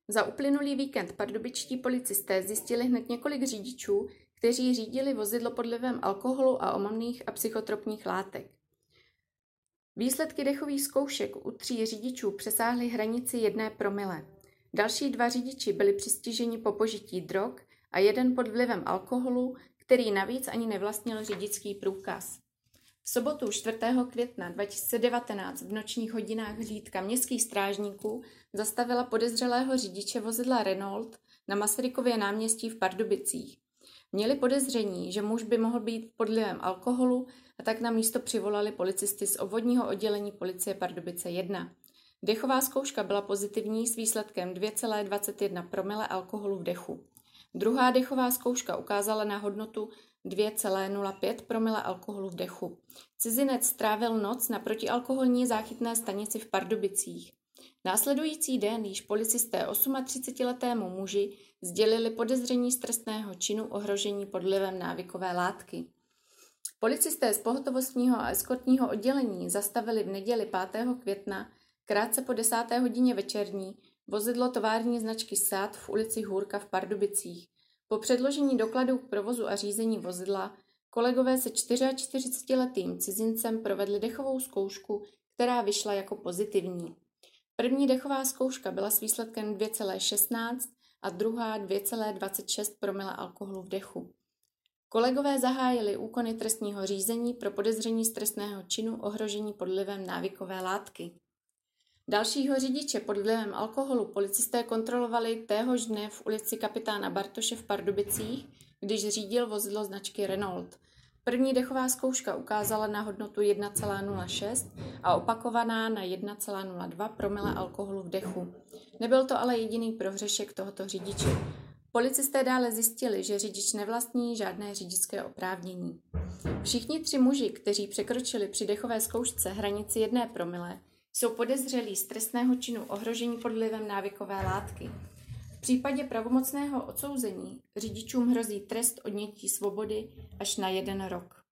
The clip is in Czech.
Za uplynulý víkend pardubičtí policisté zjistili hned několik řidičů, kteří řídili vozidlo pod vlivem alkoholu a omamných a psychotropních látek. Výsledky dechových zkoušek u 3 řidičů přesáhly hranici 1 promile. Další 2 řidiči byli přistiženi po požití drog a 1 pod vlivem alkoholu, který navíc ani nevlastnil řidičský průkaz. V sobotu 4. května 2019 v nočních hodinách hlídka městských strážníků zastavila podezřelého řidiče vozidla Renault na Masarykově náměstí v Pardubicích. Měli podezření, že muž by mohl být pod vlivem alkoholu, a tak na místo přivolali policisty z obvodního oddělení policie Pardubice 1. Dechová zkouška byla pozitivní s výsledkem 2,21 promile alkoholu v dechu. Druhá dechová zkouška ukázala na hodnotu 2,05 promile alkoholu v dechu. Cizinec strávil noc na protialkoholní záchytné stanici v Pardubicích. Následující den již policisté 38letému muži sdělili podezření z trestného činu ohrožení pod vlivem návykové látky. Policisté z pohotovostního a eskortního oddělení zastavili v neděli 5. května krátce po 10. hodině večerní vozidlo tovární značky SEAT v ulici Hůrka v Pardubicích. Po předložení dokladů k provozu a řízení vozidla kolegové se 44letým cizincem provedli dechovou zkoušku, která vyšla jako pozitivní. První dechová zkouška byla s výsledkem 2,16 a druhá 2,26 promile alkoholu v dechu. Kolegové zahájili úkony trestního řízení pro podezření z trestného činu ohrožení pod vlivem návykové látky. Dalšího řidiče pod vlivem alkoholu policisté kontrolovali téhož dne v ulici Kapitána Bartoše v Pardubicích, když řídil vozidlo značky Renault. První dechová zkouška ukázala na hodnotu 1,06 a opakovaná na 1,02 promile alkoholu v dechu. Nebyl to ale jediný prohřešek tohoto řidiče. Policisté dále zjistili, že řidič nevlastní žádné řidičské oprávnění. Všichni 3 muži, kteří překročili při dechové zkoušce hranici 1 promile, jsou podezřelí z trestného činu ohrožení pod vlivem návykové látky. V případě pravomocného odsouzení řidičům hrozí trest odnětí svobody až na 1 rok.